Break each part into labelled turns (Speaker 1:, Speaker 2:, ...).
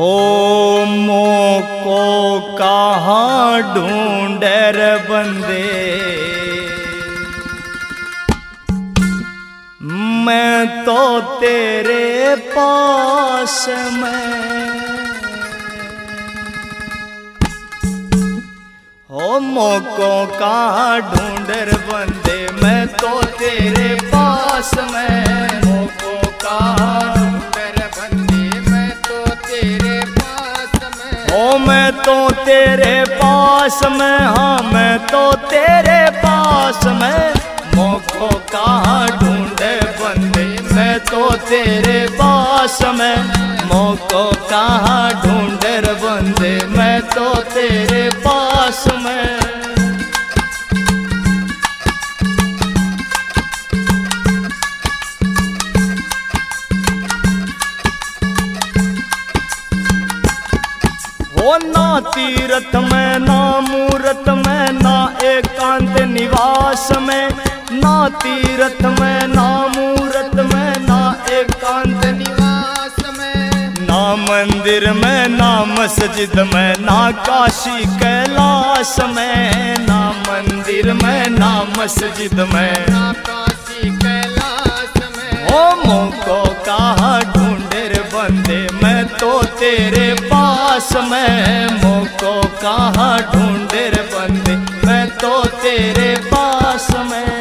Speaker 1: हो मोको कहाँ ढूंढे रे बंदे, मैं तो तेरे पास में। हो मोको कहाँ ढूंढे रे बंदे, मैं तो तेरे पास में। मोको कहाँ ढूंढे रे बंदे, मैं तो तेरे पास में। ओ मैं तो तेरे पास में, हाँ मैं तो तेरे पास में। मोको कहाँ ढूंढे बंदे, मैं तो तेरे पास में। मोको कहाँ ढूंढे रे बंदे, मैं तो तेरे पास में। ओ ना तीरथ में, ना मूरत में, ना एकांत निवास में। ना तीरथ में, ना मूरत में, ना एकांत निवास में। ना मंदिर में, ना मस्जिद में, ना काशी कैलाश में। ना मंदिर में, ना मस्जिद में, ना काशी कैलाश में। ओ मोको कहाँ ढूंढे रे बंदे, मैं तो तेरे पास में। मोको कहाँ ढूंढे रे बंदे, मैं तो तेरे पास में।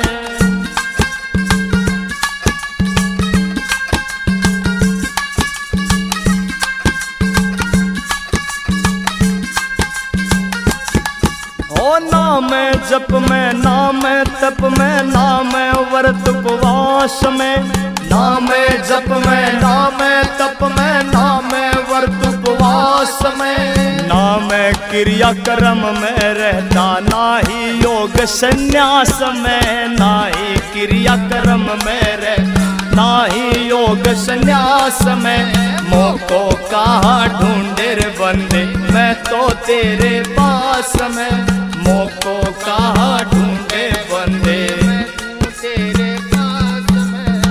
Speaker 1: ओ ना मैं जप में, ना मैं तप में, ना मैं व्रत उपवास में। ना मैं जप में, ना मैं तप में, ना मैं व्रत उपवास में। ना मैं क्रिया कर्म में रहता, ना ही योग संन्यास में। ना ही क्रिया कर्म में रहता, ना ही योग संन्यास में। मोको कहाँ ढूंढे रे बंदे, मैं तो तेरे पास में। मोको कहाँ ढूंढे बंदे, मैं तो तेरे पास में।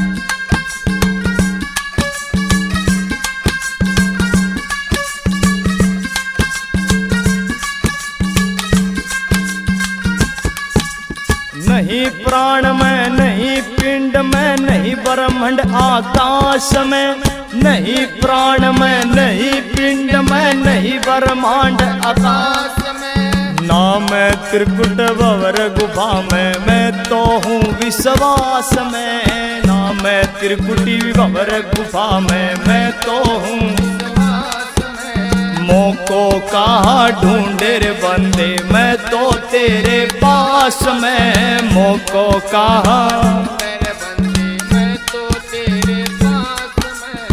Speaker 1: नहीं प्राण में, नहीं पिंड में, नहीं ब्रह्मांड आकाश में। नहीं प्राण में, नहीं पिंड में, नहीं ब्रह्मांड आकाश में। ना मैं त्रिकुट भंवर गुफा में, मैं तो हूँ विश्वास में। ना मैं त्रिकुटी भंवर गुफा में, मैं तो हूँ विश्वास में। मोको कहाँ ढूंढे रे बंदे, मैं तो तेरे पास में। मोको कहाँ तेरे बंदे, मैं तो तेरे पास में।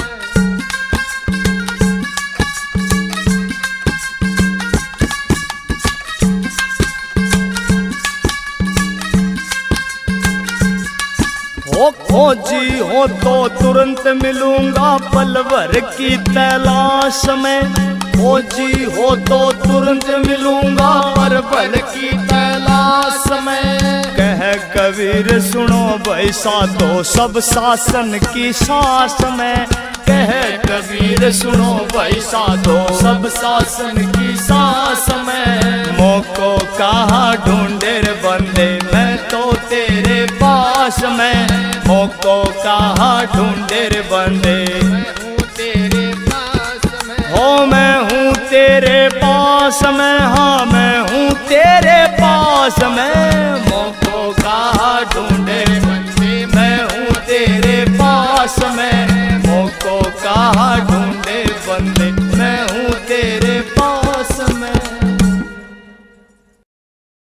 Speaker 1: ओ खोजी हो तो तुरंत मिलूंगा पल भर की तलाश में। खोजी हो तो तुरंत मिलूंगा पल भर की तलाश में। कह कबीर सुनो बैसा तो सब शासन की सांस में। कह कबीर सुनो बैसा तो सब शासन की सांस में। मोको कहाँ ढूंढे रे बंदे, मैं तो तेरे पास में। मोको कहाँ ढूंढे रे बंदे, मैं हूँ तेरे पास में। हो मैं हूँ तेरे पास में,